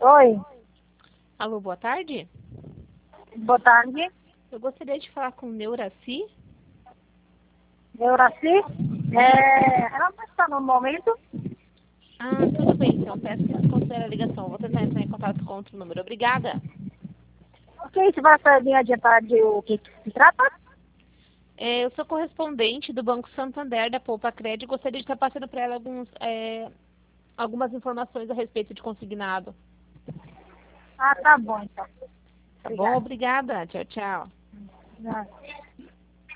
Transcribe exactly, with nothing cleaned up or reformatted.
Oi, Alô, boa tarde. boa tarde. Eu gostaria de falar com Neuraci. Neuraci? É, ela não está no momento? Ah, tudo bem, então peço que desconsidere a ligação. Vou tentar entrar em contato com outro número. Obrigada. Ok, você vai saber adiantar de o que, que se trata? É, eu sou correspondente do Banco Santander da Poupa Crédito e gostaria de estar passando para ela alguns, é, algumas informações a respeito de consignado. Ah, tá bom então. Tá bom? Obrigada. Obrigada. Tchau, tchau. Obrigada.